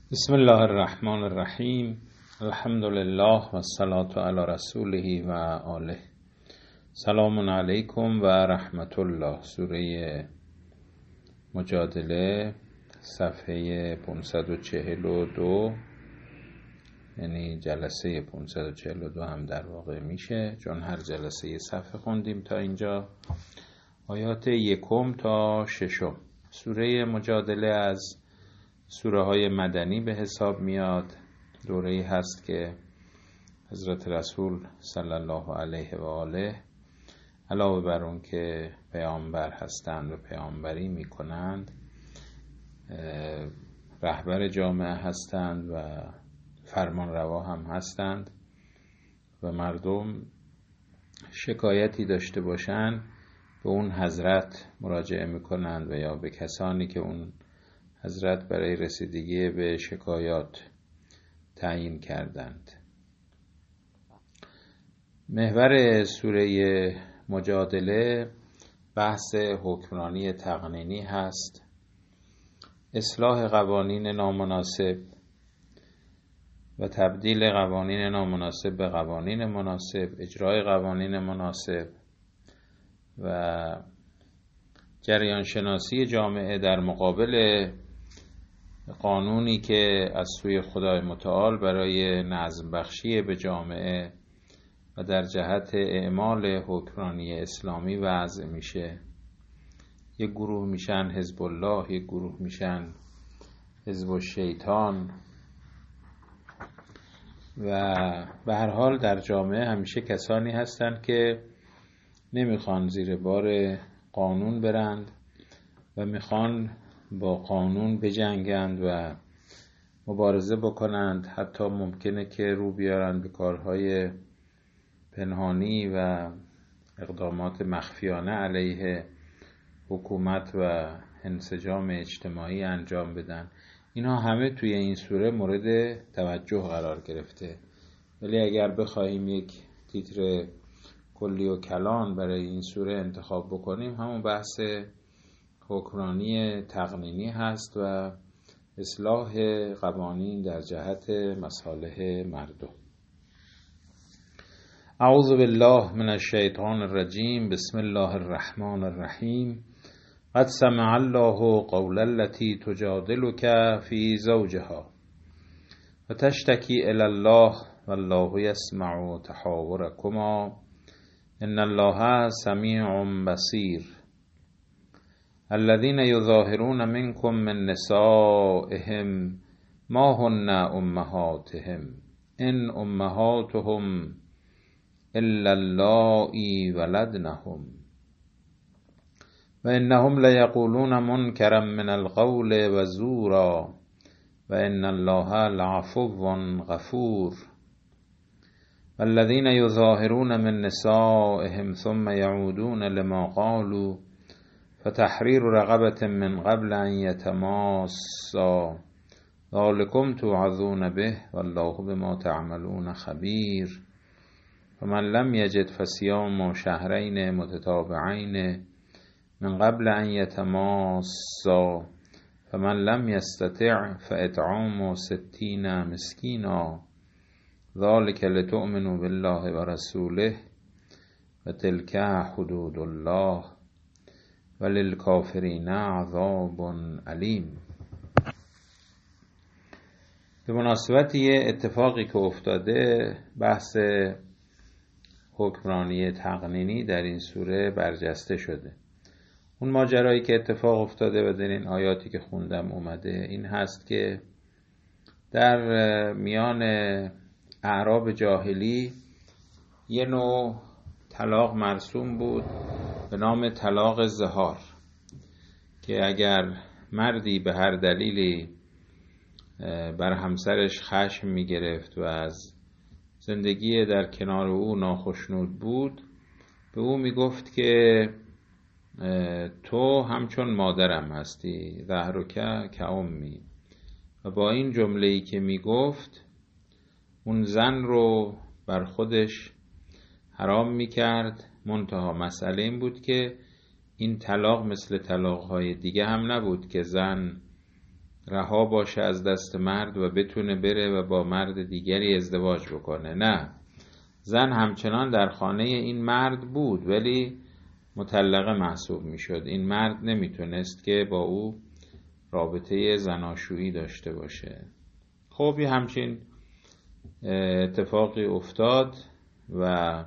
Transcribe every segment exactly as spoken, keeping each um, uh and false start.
بسم الله الرحمن الرحیم. الحمد لله و الصلاة علی رسوله و آله. سلام علیکم و رحمت الله. سوره مجادله صفحه پانصد و چهل و دو، یعنی جلسه پانصد و چهل و دو هم در واقع میشه، چون هر جلسه یه صفحه خوندیم تا اینجا. آیات یکم تا ششم. سوره مجادله از سوره های مدنی به حساب میاد. دوره‌ای هست که حضرت رسول صلی الله علیه و آله علاوه بر اون که پیامبر هستند و پیامبری میکنند، رهبر جامعه هستند و فرمان روا هم هستند و مردم شکایتی داشته باشند به اون حضرت مراجعه میکنند و یا به کسانی که اون حضرت برای رسیدگی به شکایات تعیین کردند. محور سوره مجادله بحث حکمرانی تقنینی هست، اصلاح قوانین نامناسب و تبدیل قوانین نامناسب به قوانین مناسب، اجرای قوانین مناسب و جریان شناسی جامعه در مقابل قانونی که از سوی خدای متعال برای نظم بخشی به جامعه و در جهت اعمال حکمرانی اسلامی وضع میشه. یک گروه میشن حزب الله، یک گروه میشن حزب الشیطان و به هر حال در جامعه همیشه کسانی هستند که نمیخوان زیر بار قانون برند و میخوان با قانون بجنگند و مبارزه بکنند، حتی ممکنه که رو بیارند به کارهای پنهانی و اقدامات مخفیانه علیه حکومت و انسجام اجتماعی انجام بدن. اینا همه توی این سوره مورد توجه قرار گرفته، ولی اگر بخوایم یک تیتر کلی و کلان برای این سوره انتخاب بکنیم، همون بحث حکمرانی تقنینی هست و اصلاح قوانین در جهت مصالح مردم. اعوذ بالله من الشیطان الرجیم. بسم الله الرحمن الرحیم. قد سمع الله قول التي تجادلك في زوجها وتشتكي إلى الله والله يسمع تحاوركما ان الله سمیع بصیر. الذين يظاهرون منكم من نسائهم ما هن امهاتهم ان امهاتهم الا اللائي ولدنهم وانهم ليقولون منكرا من القول وزورا وان الله لعفو غفور. والذين يظاهرون من نسائهم ثم يعودون لما قالوا فتحرير رقبة من قبل أن يتماسا ذلكم توعظون به والله بما تعملون خبير. فمن لم يجد فصيام شهرين متتابعين من قبل أن يتماسا فمن لم يستطع فإطعام ستين مسكينا ذلك لتؤمنوا بالله ورسوله وتلك حدود الله وللکافرین عذاب علیم. به مناسبت یه اتفاقی که افتاده، بحث حکمرانی تقنینی در این سوره برجسته شده. اون ماجرایی که اتفاق افتاده و در این آیاتی که خوندم اومده این هست که در میان اعراب جاهلی یه نوع طلاق مرسوم بود به نام طلاق زهار، که اگر مردی به هر دلیلی بر همسرش خشم می گرفت و از زندگی در کنار او ناخشنود بود، به او می گفت که تو همچون مادرم هستی، ظهرک کامی. و با این جمله‌ای که می گفت اون زن رو بر خودش حرام می کرد. منتها مسئله این بود که این طلاق مثل طلاق‌های دیگه هم نبود که زن رها باشه از دست مرد و بتونه بره و با مرد دیگری ازدواج بکنه. نه، زن همچنان در خانه این مرد بود ولی مطلقه محسوب میشد. این مرد نمیتونست که با او رابطه زناشویی داشته باشه. خب یه همچین اتفاقی افتاد و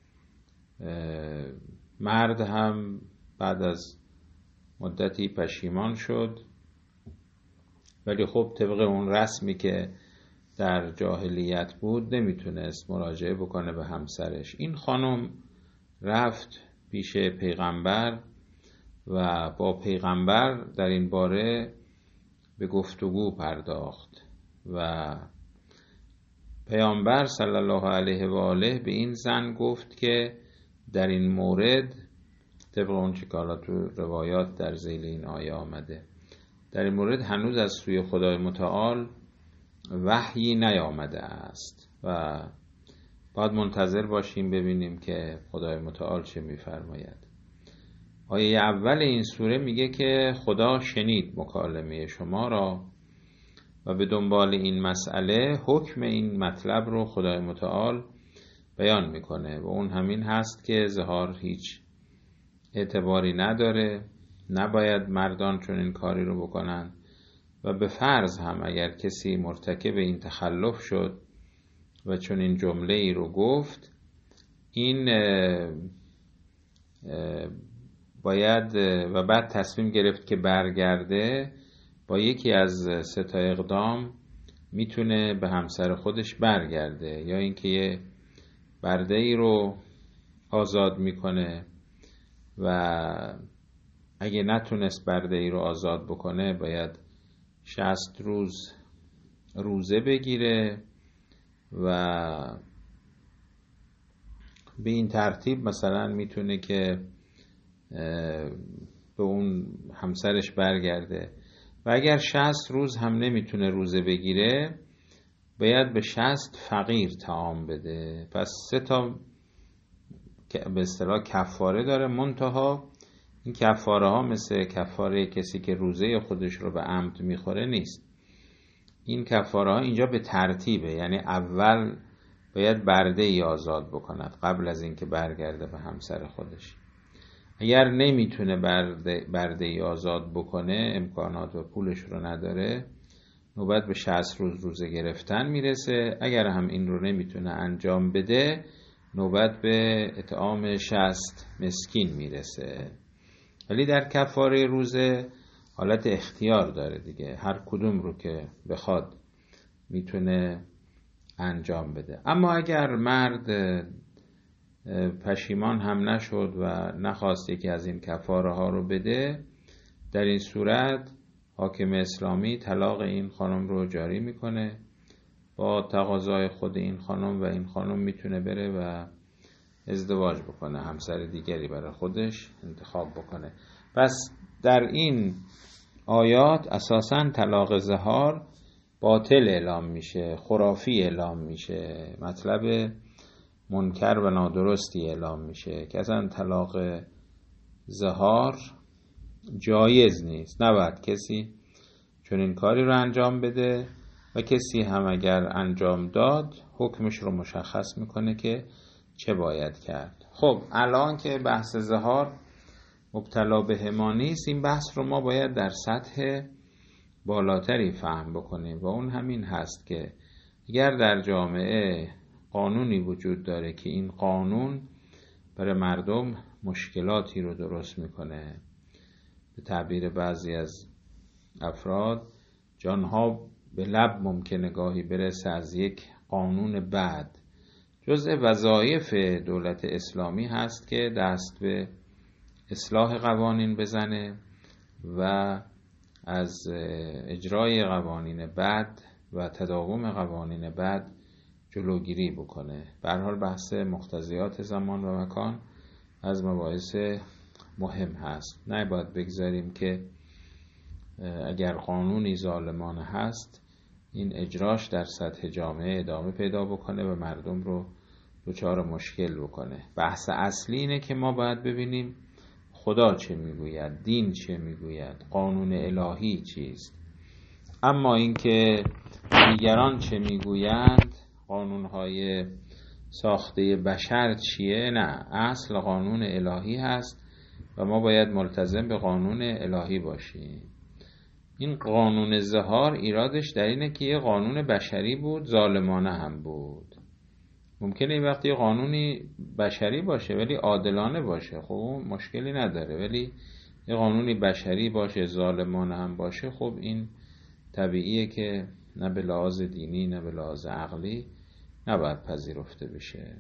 مرد هم بعد از مدتی پشیمان شد، ولی خب طبق اون رسمی که در جاهلیت بود نمیتونست مراجعه بکنه به همسرش. این خانم رفت پیش پیغمبر و با پیغمبر در این باره به گفتگو پرداخت و پیامبر صلی الله علیه و آله به این زن گفت که در این مورد طبق اون چه که حالا تو روایات در ذیل این آیه آمده، در این مورد هنوز از سوی خدای متعال وحیی نیامده است و باید منتظر باشیم ببینیم که خدای متعال چه میفرماید. آیه اول این سوره میگه که خدا شنید مکالمه شما را و به دنبال این مسئله حکم این مطلب رو خدای متعال بیان میکنه و اون همین هست که ظهار هیچ اعتباری نداره، نباید مردان چون این کاری رو بکنن و به فرض هم اگر کسی مرتکب این تخلف شد و چون این جمله ای رو گفت، این باید و بعد تصمیم گرفت که برگرده، با یکی از سه تا اقدام میتونه به همسر خودش برگرده، یا اینکه یه برده ای رو آزاد میکنه و اگه نتونست برده ای رو آزاد بکنه باید شصت روز روزه بگیره و به این ترتیب مثلا میتونه که به اون همسرش برگرده. و اگر شصت روز هم نمیتونه روزه بگیره باید به شصت فقیر طعام بده. پس سه تا به اصطلاح کفاره داره، منتها این کفاره ها مثل کفاره کسی که روزه خودش رو به عمد میخوره نیست. این کفاره ها اینجا به ترتیبه، یعنی اول باید برده ای آزاد بکند قبل از اینکه برگرده به همسر خودش. اگر نمیتونه برده, برده ای آزاد بکنه، امکانات و پولش رو نداره، نوبت به شصت روز روزه گرفتن میرسه. اگر هم این رو نمیتونه انجام بده، نوبت به اطعام شصت مسکین میرسه. ولی در کفاره روزه حالت اختیار داره دیگه، هر کدوم رو که بخواد میتونه انجام بده. اما اگر مرد پشیمان هم نشد و نخواست یکی از این کفاره ها رو بده، در این صورت حاکم اسلامی طلاق این خانم رو جاری میکنه با تقاضای خود این خانم و این خانم میتونه بره و ازدواج بکنه، همسر دیگری برای خودش انتخاب بکنه. پس در این آیات اساساً طلاق ظهار باطل اعلام میشه، خرافی اعلام میشه، مطلب منکر و نادرستی اعلام میشه که اصلا طلاق ظهار جایز نیست. نباید کسی چون این کاری رو انجام بده و کسی هم اگر انجام داد حکمش رو مشخص میکنه که چه باید کرد. خب الان که بحث ظهار مبتلا به ما نیست، این بحث رو ما باید در سطح بالاتری فهم بکنیم و اون همین هست که اگر در جامعه قانونی وجود داره که این قانون برای مردم مشکلاتی رو درست میکنه، به تعبیر بعضی از افراد جانها به لب ممکنه گاهی برسه از یک قانون بد، جزء وظایف دولت اسلامی هست که دست به اصلاح قوانین بزنه و از اجرای قوانین بد و تداوم قوانین بد جلوگیری بکنه. به هر حال بحث مقتضیات زمان و مکان از مباحث مهم هست. نباید بگذاریم که اگر قانونی ظالمانه هست این اجراش در سطح جامعه ادامه پیدا بکنه و مردم رو دچار مشکل بکنه. بحث اصلی اینه که ما باید ببینیم خدا چه میگوید، دین چه میگوید، قانون الهی چیست. اما اینکه دیگران چه میگویند، قانونهای ساخته بشر چیه، نه، اصل قانون الهی هست و ما باید ملتزم به قانون الهی باشیم. این قانون ظهار ایرادش در اینه که یه قانون بشری بود، ظالمانه هم بود. ممکنه این وقتی قانونی بشری باشه ولی عادلانه باشه، خب مشکلی نداره، ولی یه قانونی بشری باشه ظالمانه هم باشه، خب این طبیعیه که نه به لحاظ دینی نه به لحاظ عقلی نباید پذیرفته بشه.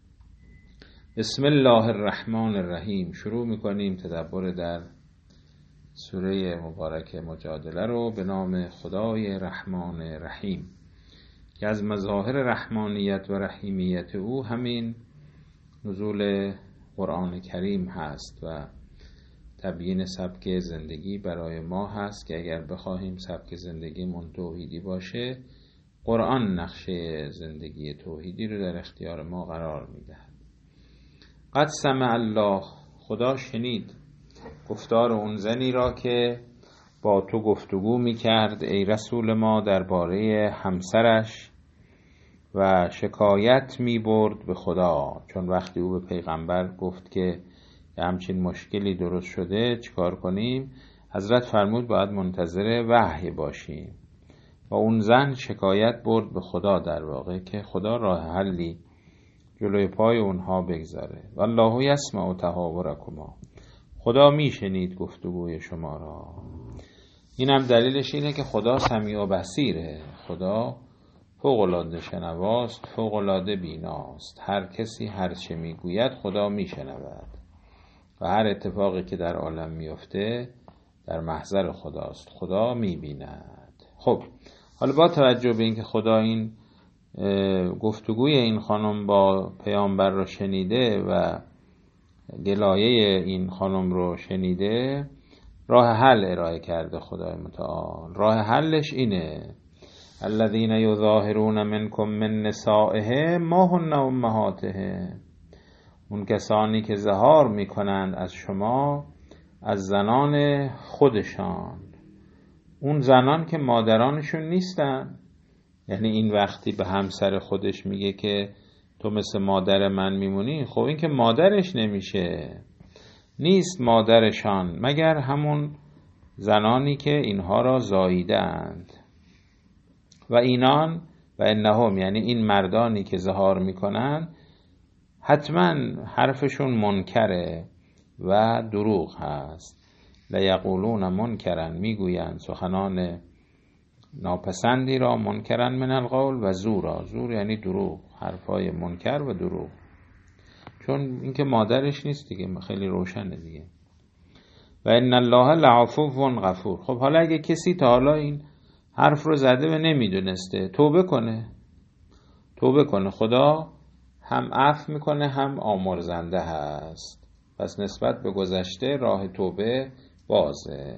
بسم الله الرحمن الرحیم. شروع میکنیم تدبر در سوره مبارک مجادله رو به نام خدای رحمان رحیم که از مظاهر رحمانیت و رحیمیت او همین نزول قرآن کریم هست و تبیین سبک زندگی برای ما هست که اگر بخواهیم سبک زندگیمون توحیدی باشه، قرآن نقشه زندگی توحیدی رو در اختیار ما قرار میدهد. قد سمع الله، خدا شنید گفتار اون زنی را که با تو گفتگو میکرد ای رسول ما درباره همسرش و شکایت میبرد به خدا، چون وقتی او به پیغمبر گفت که همچین مشکلی درست شده چیکار کنیم، حضرت فرمود باید منتظر وحی باشیم و اون زن شکایت برد به خدا در واقع که خدا راه حلی جلوی پای اونها بگذاره. والله یسمع تحاورکما، خدا میشنید گفتگوی شما را. این هم دلیلش اینه که خدا سمیع و بصیره، خدا فوق‌العاده شنواست، فوق‌العاده بیناست. هر کسی هر چه میگوید خدا میشنود و هر اتفاقی که در عالم میفته در محضر خداست، خدا میبیند. خب حالا با توجه به اینکه خدا این گفتگوی این خانم با پیامبر رو شنیده و گلایه این خانم رو شنیده، راه حل ارائه کرده خدای متعال. راه حلش اینه: الذین یظاهرون منکم من نسائهم ما هن امهاتهم، اون کسانی که ظهار میکنند از شما از زنان خودشان، اون زنان که مادرانشون نیستن. یعنی این وقتی به همسر خودش میگه که تو مثل مادر من میمونی، خب این که مادرش نمیشه، نیست مادرشان مگر همون زنانی که اینها را زاییدند. و اینان و انهم، یعنی این مردانی که ظهار میکنن حتما حرفشون منکره و دروغ هست. لیقولون منکرن، میگویند سخنان ناپسندی را، منکرن من القول و زورا، زور یعنی دروغ، حرفای منکر و دروغ، چون اینکه مادرش نیست دیگه، خیلی روشنه دیگه. و ان الله لعفو غفور. خب حالا اگه کسی تا حالا این حرف رو زده و نمیدونسته، توبه کنه، توبه کنه، خدا هم عفو میکنه هم آمرزنده هست. پس نسبت به گذشته راه توبه بازه.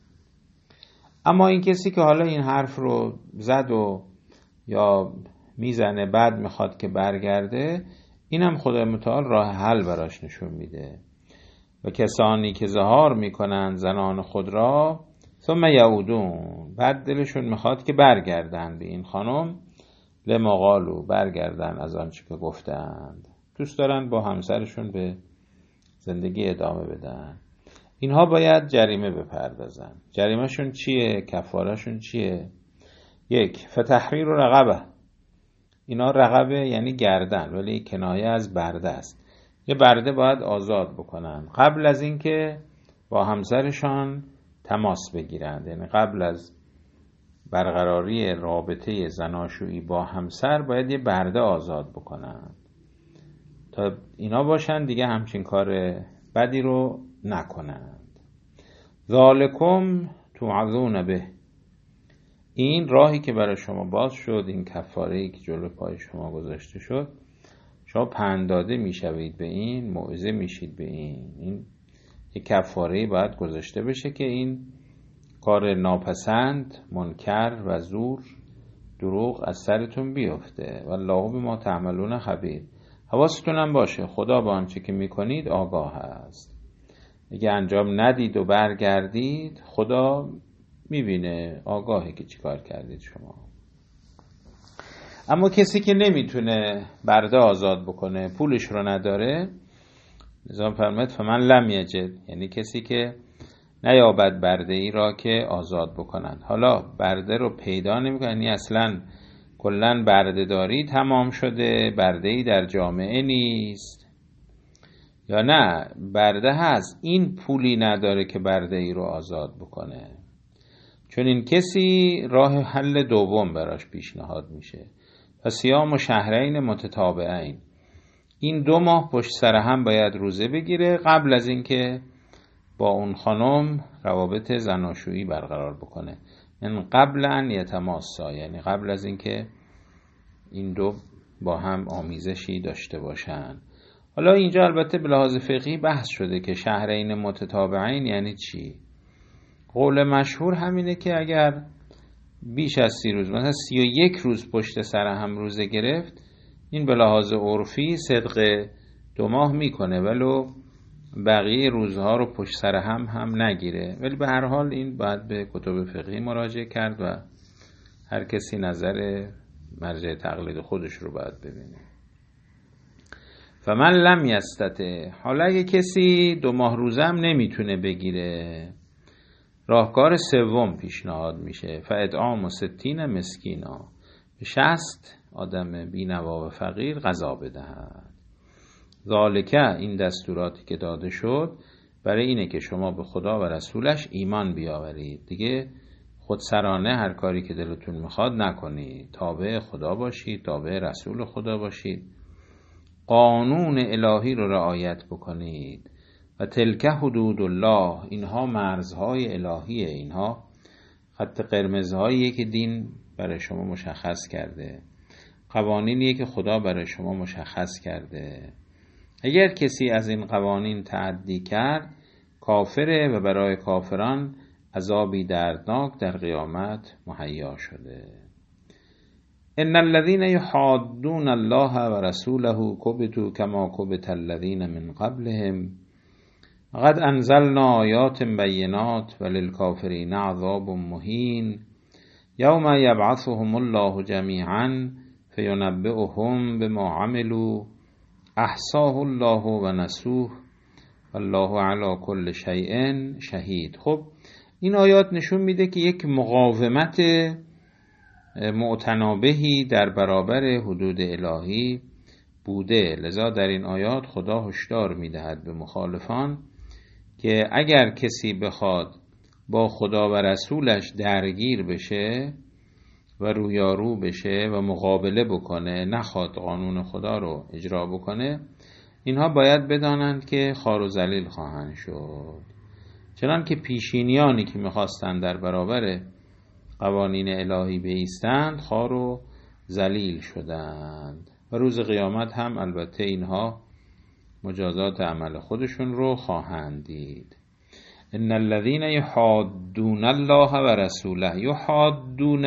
اما این کسی که حالا این حرف رو زد و یا میزنه بعد میخواد که برگرده، اینم خدای متعال راه حل براش نشون میده. و کسانی که ظهار میکنن زنان خود را ثم یعودون، بعد دلشون میخواد که برگردن به این خانم، لما قالوا، برگردن از آنچه که گفتند، دوست دارن با همسرشون به زندگی ادامه بدن، اینها باید جریمه بپردازن. جریمهشون چیه؟ کفارهشون چیه؟ یک، فتحریر رقبه. اینا رقبه یعنی گردن، ولی کنایه از برده است. یه برده باید آزاد بکنن قبل از اینکه با همسرشان تماس بگیرند. یعنی قبل از برقراری رابطه زناشویی با همسر باید یه برده آزاد بکنن تا اینا باشن دیگه همچین کار بدی رو نکنند. ذالکم توعظون به، این راهی که برای شما باز شد، این کفاره‌ای که جلو پای شما گذاشته شد، شما پند داده میشوید به این، موعظه میشید به این. این یک کفاره‌ای باید گذاشته بشه که این کار ناپسند، منکر و زور، دروغ از سرتون بیفته. والله بما تعملون خبیر. حواستون هم باشه خدا با آنچه که میکنید آگاه است. اگه انجام ندید و برگردید، خدا میبینه، آگاهه که چیکار کردید شما. اما کسی که نمیتونه برده آزاد بکنه، پولش رو نداره، نظام فرماید فمن لم یجد، یعنی کسی که نیابد برده ای را که آزاد بکنند. حالا برده رو پیدا نمیکنه، یعنی اصلا کلن برده داری تمام شده، برده ای در جامعه نیست، یا نه برده هست این پولی نداره که برده ای رو آزاد بکنه. چون این کسی راه حل دوم براش پیشنهاد میشه، و صیام و شهرین متتابعین، این دو ماه پشت سر هم باید روزه بگیره قبل از اینکه با اون خانم روابط زناشویی برقرار بکنه، یعنی قبل ان یتماسا، یعنی قبل از اینکه این دو با هم آمیزشی داشته باشن. حالا اینجا البته به لحاظ فقهی بحث شده که شهرین متتابعین یعنی چی. قول مشهور همینه که اگر بیش از سی روز، مثلا سی و یک روز پشت سر هم روزه گرفت، این به لحاظ عرفی صدق دو ماه میکنه، ولو بقیه روزها رو پشت سر هم هم نگیره. ولی به هر حال این باید به کتب فقهی مراجعه کرد و هر کسی نظر مرجع تقلید خودش رو باید ببینه. فمن لم یستطع، حالا اگه کسی دو ماه روزه هم نمیتونه بگیره، راهکار سوم پیشنهاد میشه، فاطعام ستین مسکینا، به شصت آدم بینوا و فقیر غذا بدهد. ذالکه، این دستوراتی که داده شد برای اینه که شما به خدا و رسولش ایمان بیاورید، دیگه خودسرانه هر کاری که دلتون میخواد نکنید، تابع خدا باشید، تابع رسول خدا باشید، قانون الهی رو رعایت بکنید. و تلک حدود الله، اینها مرزهای الهیه، اینها خط قرمزهاییه که دین برای شما مشخص کرده، قوانینیه که خدا برای شما مشخص کرده. اگر کسی از این قوانین تعدی کرد کافره و برای کافران عذابی دردناک در قیامت مهیا شده. ان الذين يحادون الله ورسوله كبتوا كما كبت الذين من قبلهم قد انزلنا آیات بینات وللکافرین عذاب مهین یوم یبعثهم الله جمیعا فینبئهم بما عملوا احصاه الله و نسوه والله علی کل شیء شهید. خب این آیات نشون میده که یک مقاومت معتنابهی در برابر حدود الهی بوده، لذا در این آیات خدا هشدار میدهد به مخالفان که اگر کسی بخواد با خدا و رسولش درگیر بشه و رویارو بشه و مقابله بکنه، نخواد قانون خدا رو اجرا بکنه، اینها باید بدانند که خوار و ذلیل خواهند شد. چنان که پیشینیانی که میخواستند در برابر قوانین الهی بایستند خوار و ذلیل شدند و روز قیامت هم البته اینها مجازات عمل خودشون رو خواهند دید. ان الذين يحادون الله و رسوله، یحادون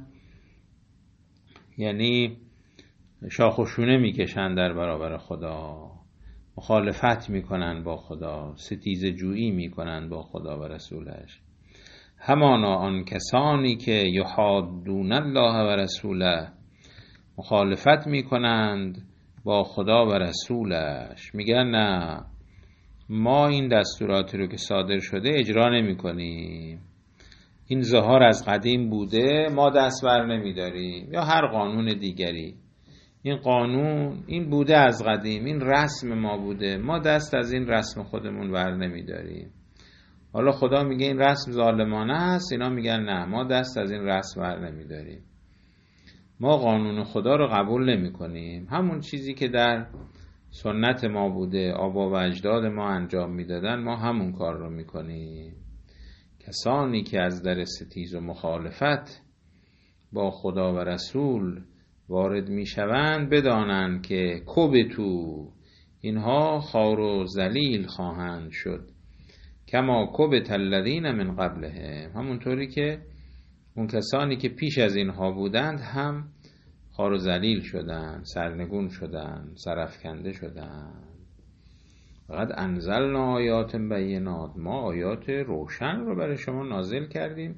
یعنی شاخ و شونه میکشن در برابر خدا، مخالفت میکنن با خدا، ستیزه جویی میکنن با خدا و رسولش. همانا آن کسانی که یحادون الله و رسوله، مخالفت میکنند با خدا و رسولش، میگن نه ما این دستوراتی رو که صادر شده اجرا نمی کنیم، این ظهار از قدیم بوده ما دست بر نمی داریم، یا هر قانون دیگری، این قانون این بوده از قدیم، این رسم ما بوده، ما دست از این رسم خودمون بر نمی داریم. حالا خدا میگه این رسم ظالمانه است، اینا میگن نه ما دست از این رسم بر نمی داریم، ما قانون خدا رو قبول نمی کنیم، همون چیزی که در سنت ما بوده، آبا و اجداد ما انجام میدادن، ما همون کار رو میکنیم. کسانی که از در ستیز و مخالفت با خدا و رسول وارد میشوند بدانند که کبتو، اینها خوار و ذلیل خواهند شد، کما کبت الذین من قبلهم، همونطوری که اون کسانی که پیش از اینها بودند هم خوار و ذلیل شدند، سرنگون شدند، سرافکنده شدند. فقط انزلنا آیات بینات، ما آیات روشن رو برای شما نازل کردیم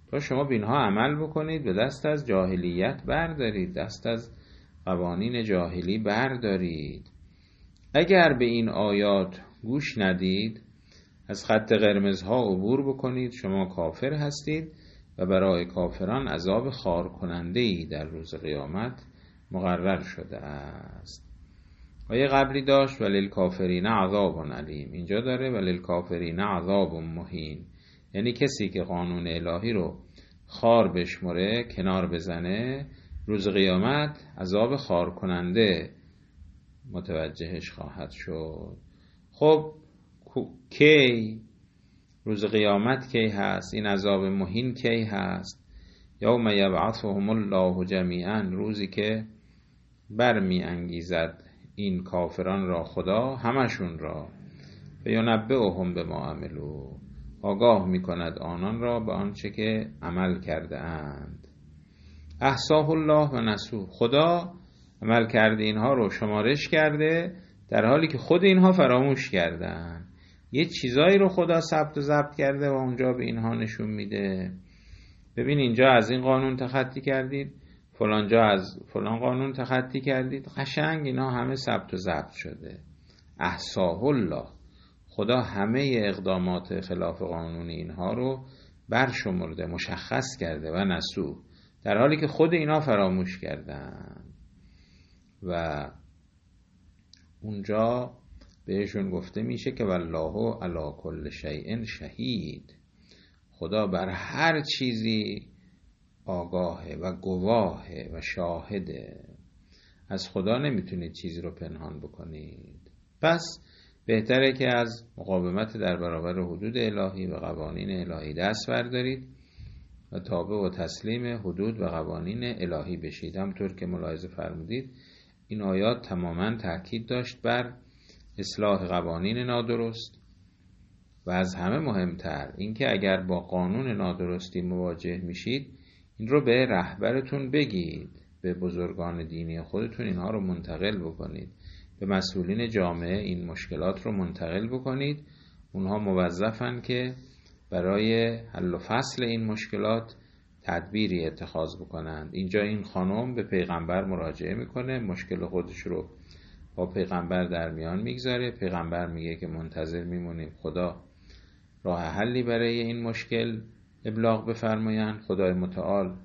تا شما به اینها عمل بکنید و دست از جاهلیت بردارید، دست از قوانین جاهلی بردارید. اگر به این آیات گوش ندید، از خط قرمزها عبور بکنید، شما کافر هستید و برای کافران عذاب خار کننده‌ای در روز قیامت مقرر شده است. آیه قبلی داشت وللکافرین عذاب علیم، اینجا داره وللکافرین عذاب مهین، یعنی کسی که قانون الهی رو خار بشمره، کنار بزنه، روز قیامت عذاب خار کننده متوجهش خواهد شد. خب کی روز قیامت کی هست؟ این عذاب مهین کی هست؟ یوم یبعثهم الله جمیعا، روزی که برمی انگیزد این کافران را خدا، همشون را، فینبئهم بما عملوا، آگاه می کند آنان را به آنچه که عمل کرده اند. احصاه الله و نسوه، خدا عمل کرده اینها رو شمارش کرده در حالی که خود اینها فراموش کردن. یه چیزایی رو خدا ثبت و ضبط کرده و اونجا به اینها نشون میده. ببین اینجا از این قانون تخطی کردید، فلان جا از فلان قانون تخطی کردید، قشنگ اینا همه ثبت و ضبط شده. احصاه الله، خدا همه اقدامات خلاف قانون اینها رو برشمرده، مشخص کرده و نسو، در حالی که خود اینا فراموش کردن. و اونجا بهشون گفته میشه که والله علی کل شیء شهید، خدا بر هر چیزی آگاهه و گواهه و شاهده. از خدا نمیتونید چیزی رو پنهان بکنید. پس بهتره که از مقاومت در برابر حدود الهی و قوانین الهی دست بردارید و تابع و تسلیم حدود و قوانین الهی بشید. همطور که ملاحظه فرمودید این آیات تماما تاکید داشت بر اصلاح قوانین نادرست و از همه مهمتر اینکه اگر با قانون نادرستی مواجه میشید این رو به رهبرتون بگید، به بزرگان دینی خودتون اینها رو منتقل بکنید، به مسئولین جامعه این مشکلات رو منتقل بکنید. اونها موظفن که برای حل و فصل این مشکلات تدبیری اتخاذ بکنند. اینجا این خانم به پیغمبر مراجعه میکنه، مشکل خودش رو با پیغمبر در میان میگذاره. پیغمبر میگه که منتظر میمونیم خدا راه حلی برای این مشکل ابلاغ بفرمایند. خدای متعال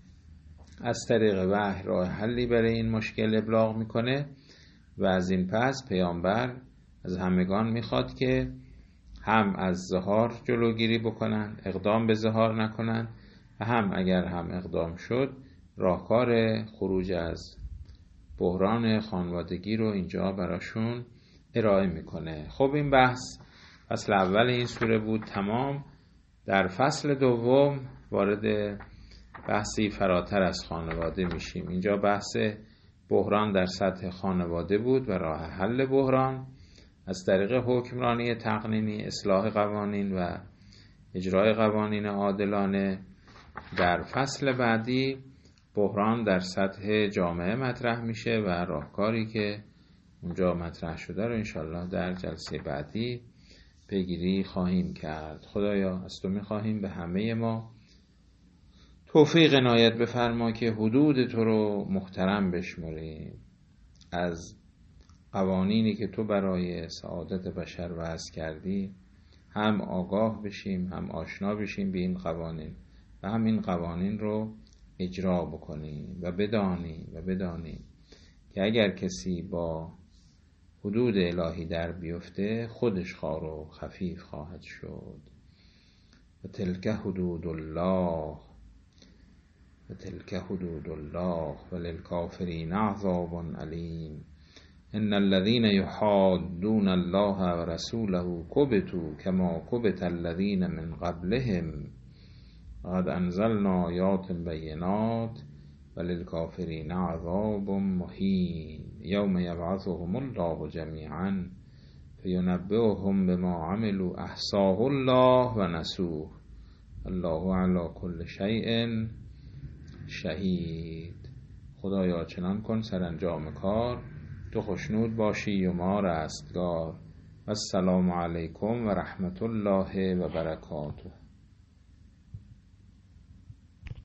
از طریق وحی راه حلی برای این مشکل ابلاغ میکنه و از این پس پیامبر از همگان میخواد که هم از ظهار جلوگیری بکنن، اقدام به ظهار نکنن، و هم اگر هم اقدام شد راهکار خروج از بحران خانوادگی رو اینجا براشون ارائه میکنه. خب این بحث فصل اول این سوره بود تمام. در فصل دوم وارد بحثی فراتر از خانواده میشیم. اینجا بحث بحران در سطح خانواده بود و راه حل بحران از طریق حکمرانی تقنینی، اصلاح قوانین و اجرای قوانین عادلانه. در فصل بعدی بحران در سطح جامعه مطرح میشه و راهکاری که اونجا مطرح شده رو انشالله در جلسه بعدی پیگیری خواهیم کرد. خدایا از تو میخواهیم به همه ما توفیق عنایت بفرما که حدود تو رو محترم بشمریم، از قوانینی که تو برای سعادت بشر وضع کردی هم آگاه بشیم، هم آشنا بشیم به این قوانین و هم این قوانین رو اجرا بکنیم و بدانیم و بدانیم که اگر کسی با حدود الهی در بیفته خودش خار و خفیف خواهد شد. و تلک حدود الله و تلک حدود الله وللکافرین عذاب علیم. ان الذين يحادون الله ورسوله كبتوا كما كبت الذين من قبلهم قد انزلنا آیات بینات وللکافرین عذاب مهین. یوم یبعثهم الله جمیعا فینبئهم بما عملوا احصاه الله و نسوه الله علی کل شیء شهید. خدایا چنان کن سرانجام کار تو خوشنود باشی و ما رستگار. و السلام علیکم و رحمت الله و برکاته.